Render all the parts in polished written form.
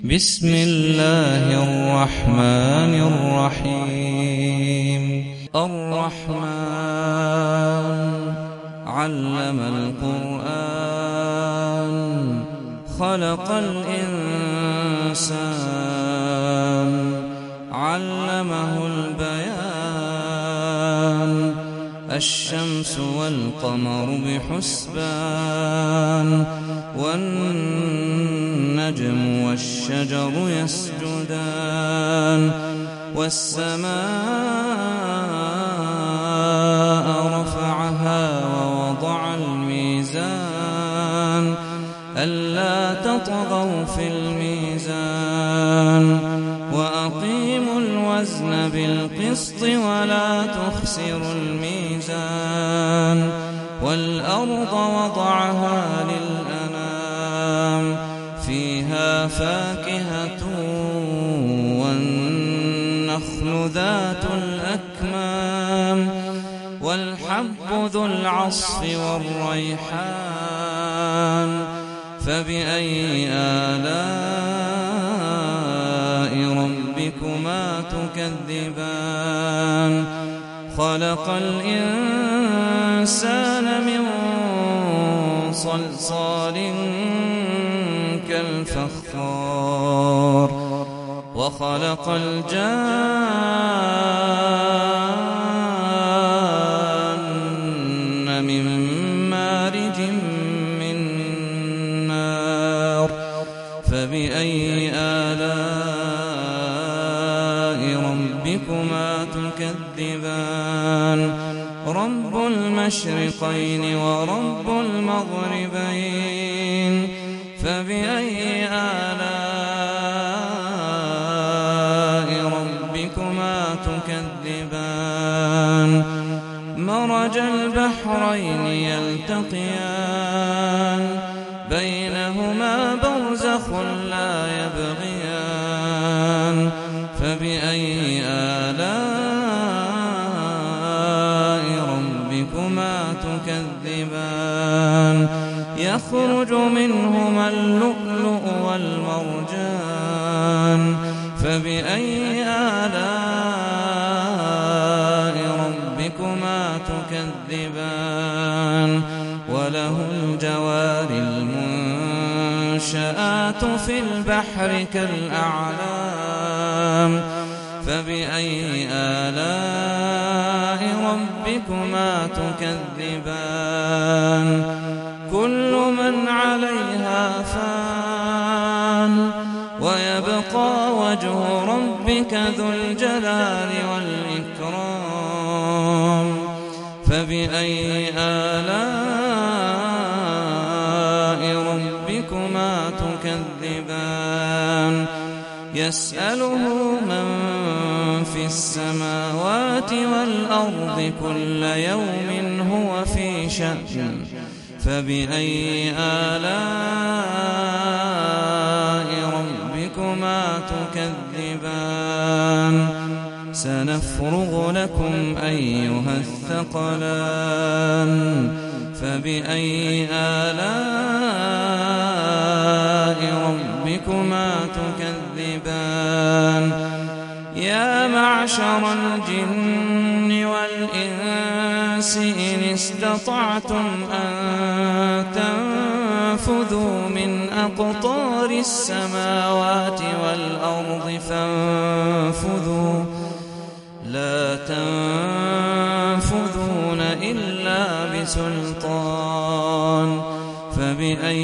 بسم الله الرحمن الرحيم. الرحمن علم القرآن خلق الإنسان علمه البيان الشمس والقمر بحسبان والنجم والشجر يسجدان والسماء رفعها ووضع الميزان ألا تطغوا في الميزان وأقيموا الوزن بالقسط ولا تخسروا الميزان والأرض وضعها للأنام فيها فاكهة والنخل ذات الأكمام والحب ذو العصف والريحان فبأي آلاء ربكما تكذبان خلق الإنسان من صلصال كالفخار وخلق الجان من مارج من نار فبأي آلاء ربكما تكذبان رب المشرقين ورب المغربين فبأي آلاء ربكما تكذبان مرج البحرين يلتقيان بينهما برزخ لا يبغيان فبأي آلاء ربكما تكذبان يخرج منهما اللؤلؤ والمرجان فبأي آلاء ربكما تكذبان وله الجوار المنشآت في البحر كالأعلام فبأي آلاء ربكما تكذبان كل من عليها فان ويبقى وجه ربك ذو الجلال والإكرام فبأي آلاء ربكما تكذبان يسأله من في السماوات والأرض كل يوم هو في شأن فبأي آلاء ربكما تكذبان سنفرغ لكم أيها الثقلان فبأي آلاء ربكما تكذبان يا معشر الجن والإنس إن استطعتم أن تنفذوا من أقطار السماوات والأرض فانفذوا لا تنفذون إلا بسلطان فبأي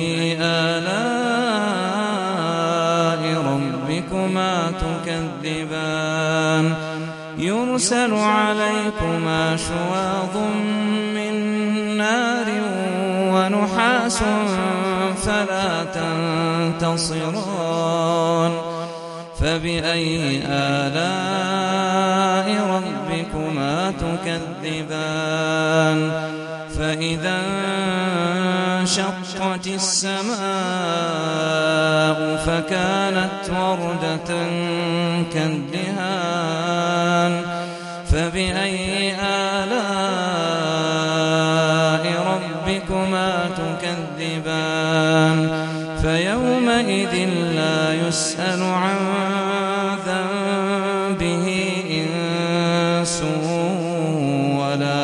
آلاء ربكما تكذبان يرسل عليكما شواظ من نار ونحاس فلا تنتصران فبأي آلاء ربكما تكذبان فإذا انشقت السماء فكانت وردة كالدهان فبأي آلاء ربكما تكذبان فيومئذ لا يسأل يسأل عن ذنبه إنس ولا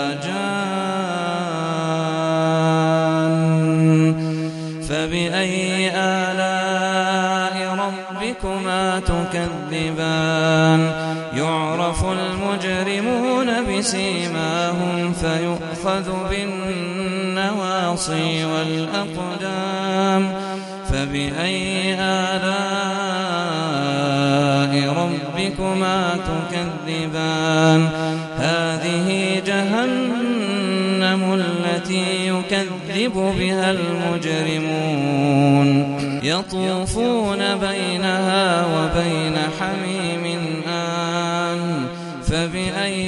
جان فبأي آلاء ربكما تكذبان يعرف المجرمون بسيماهم فيؤخذ بالنواصي والأقدام فبأي آلاء ربكما تكذبان هذه جهنم التي يكذب بها المجرمون يطوفون بينها وبين حميم آن فبأي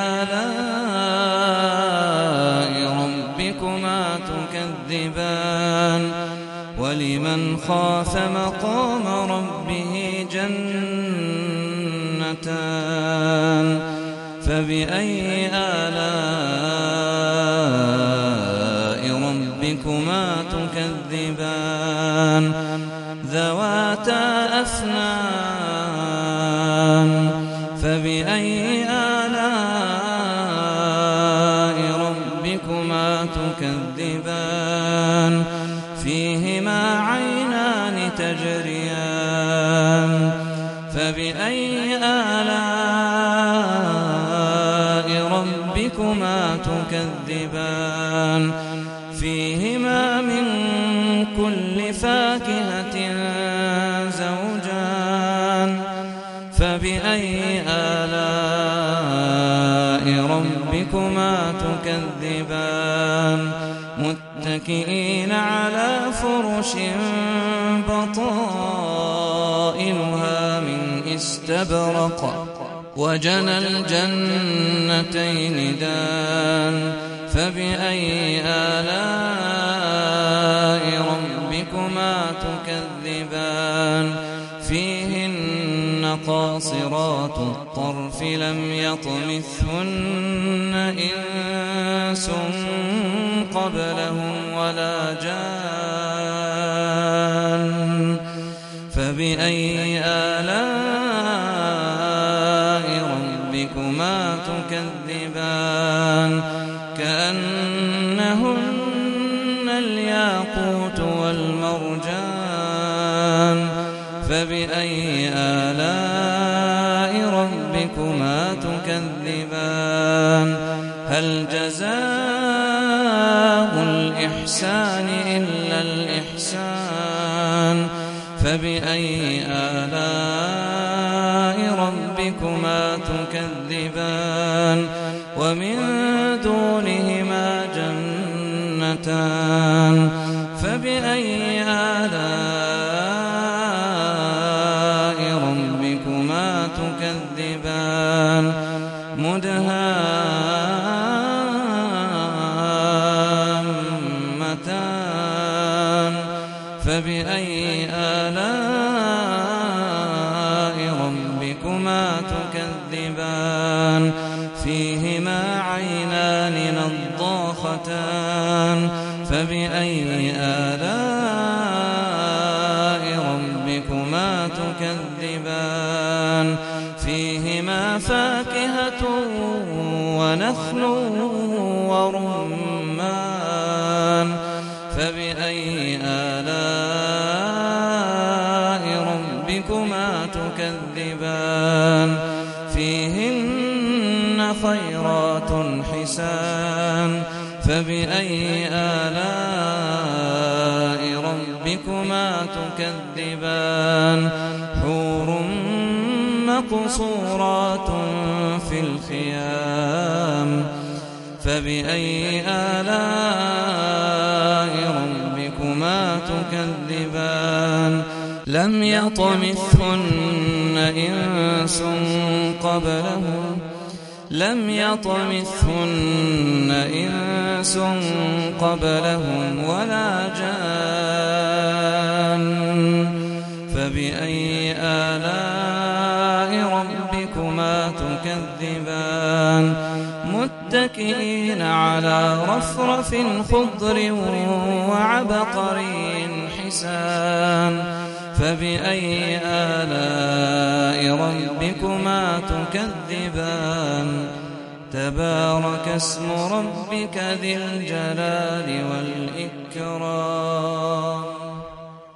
آلاء ربكما تكذبان ولمن خاف مقام ربه جنتان فبأي آلاء ربكما تكذبان ذواتا أفنان فبأي آلاء ربكما تكذبان فيهما عينان تجريان فبأي آلاء ربكما تكذبان فيهما من كل فاكهة زوجان فبأي آلاء ربكما تكذبان متكئين على فرش بطائنها من استبرق وجنى الجنتين دان فبأي آلاء ربكما تكذبان فيهن قاصرات الطرف لم يطمثهن إنس قبلهم ولا جان فبأي آلاء ربكما تكذبان كأنهن الياقوت والمرجان فبأي آلاء ربكما تكذبان هل جزاء الإحسان إلا الإحسان فبأي آلاء ربكما تكذبان ومن دونهما جنتان فبأي آلاء ربكما تكذبان مدهامتان فبأي آلاء ربكما تكذبان فيهما عينان نضاختان فبأي آلاء ربكما تكذبان فيهما فاكهة ونخل ورمان فبأي آلاء ربكما تكذبان فيهن خيرات حسان فبأي آلاء ربكما تكذبان حور مقصورات في الخيام فبأي آلاء ربكما تكذبان لم يطمثهن إنس قبلهم ولا جان فبأي آلاء ربكما تكذبان متكئين على رفرف خضر وعبقري حسان فبأي آلاء ربكما تكذبان تبارك اسم ربك ذي الجلال